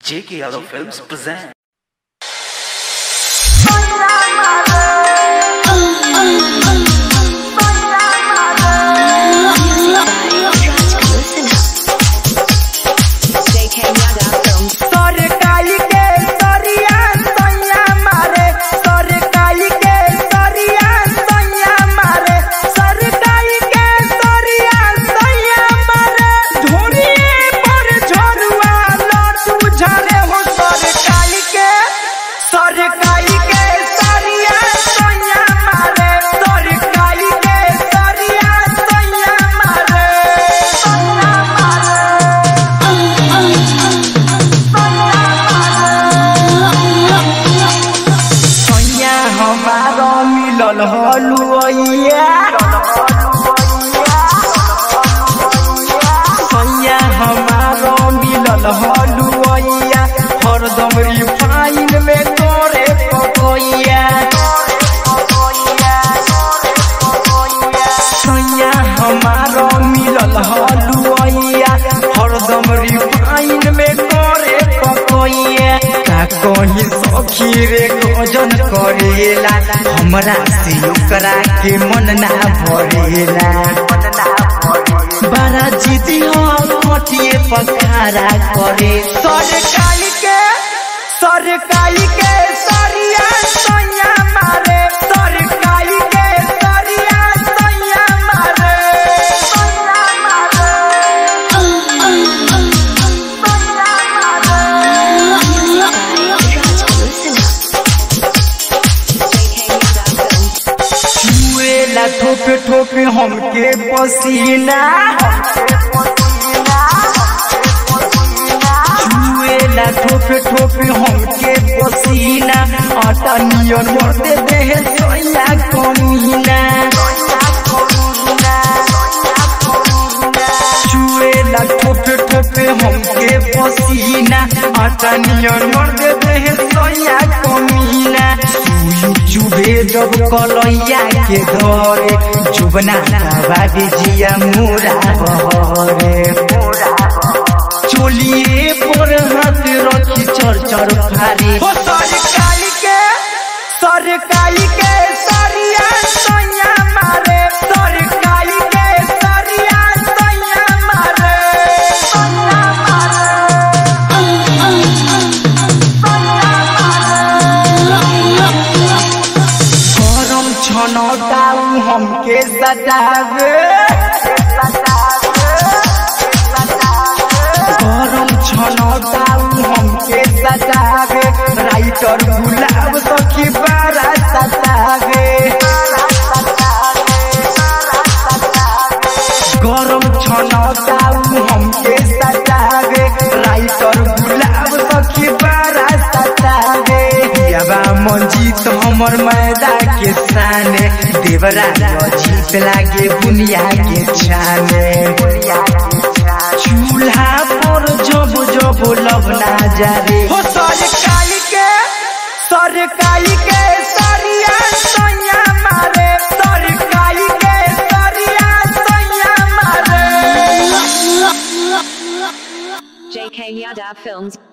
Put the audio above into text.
J.K. Yadav Films present. हरदम refine में तोरे पकोइया सैया हमारो मिलल हलुआइया हरदम रिफाइन में तोरे पकोइया का कहीं सखी रे गजन करेला हमरा से ओकरा के मन ना भरेला बड़ा जिदी हो मटिए पखारा करे सरकाई के सरिया सैया मारे सरकाई के सरिया सैया मारे छुएला ठोपे ठोपे हमके पसीना ठोपे ठोपे हमके पसीना आटा नियन मरते देह सैया कमीना छुएला ठोपे ठोपे हमके पसीना आटा नियन मरते देह सैया कमीना चुभे जब कलैया के धरे जुबना बाबी जिया मुरा बहरे चोलिए पर हाथ रखी चर चर फारी सरकाई के सरिया सैया मारे सरकाई के सरिया सैया मारे गरम छनौटाऊ हमके सतावे छनौटाऊ हमके सतावे राइटर गुलाब सखी बारा सतावे गरम छनौटाऊ हमके सतावे राइटर गुलाब सखी बारा सतावे याबा मंजीत हमर मैदा के साने देवरा जीत लागे बुनिया के छाने चूल्हा पर जब जब लबना जारे हो सरकाई के सरिया सैया मारे सरकाई के सरिया सैया मारे J.K. Yadav Films